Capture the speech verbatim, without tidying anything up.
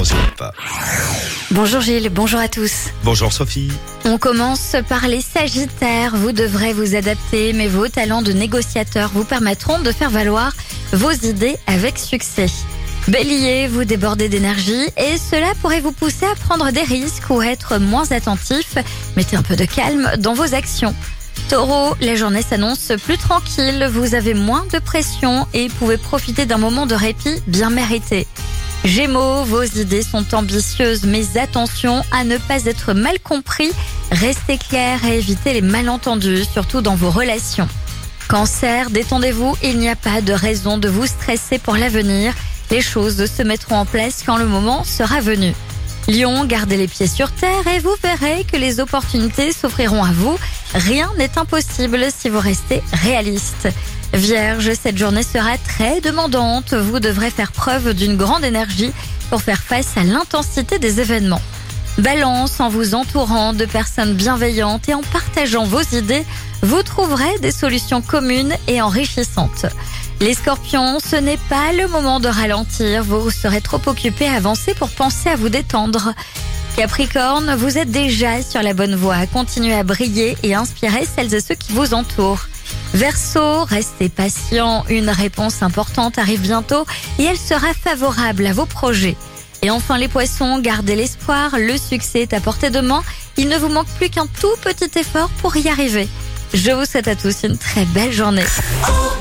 horoscope. Bonjour Gilles, bonjour à tous. Bonjour Sophie. On commence par les Sagittaires. Vous devrez vous adapter, mais vos talents de négociateur vous permettront de faire valoir vos idées avec succès. Bélier, vous débordez d'énergie et cela pourrait vous pousser à prendre des risques ou être moins attentif. Mettez un peu de calme dans vos actions. Taureau, la journée s'annonce plus tranquille, vous avez moins de pression et pouvez profiter d'un moment de répit bien mérité. Gémeaux, vos idées sont ambitieuses, mais attention à ne pas être mal compris. Restez clair et évitez les malentendus, surtout dans vos relations. Cancer, détendez-vous, il n'y a pas de raison de vous stresser pour l'avenir. Les choses se mettront en place quand le moment sera venu. Lion, gardez les pieds sur terre et vous verrez que les opportunités s'offriront à vous. Rien n'est impossible si vous restez réaliste. Vierge, cette journée sera très demandante. Vous devrez faire preuve d'une grande énergie pour faire face à l'intensité des événements. Balance, en vous entourant de personnes bienveillantes et en partageant vos idées, vous trouverez des solutions communes et enrichissantes. Les Scorpions, ce n'est pas le moment de ralentir. Vous serez trop occupés à avancer pour penser à vous détendre. Capricorne, vous êtes déjà sur la bonne voie. Continuez à briller et inspirer celles et ceux qui vous entourent. Verseau, restez patient. Une réponse importante arrive bientôt et elle sera favorable à vos projets. Et enfin les Poissons, gardez l'espoir. Le succès est à portée de main. Il ne vous manque plus qu'un tout petit effort pour y arriver. Je vous souhaite à tous une très belle journée.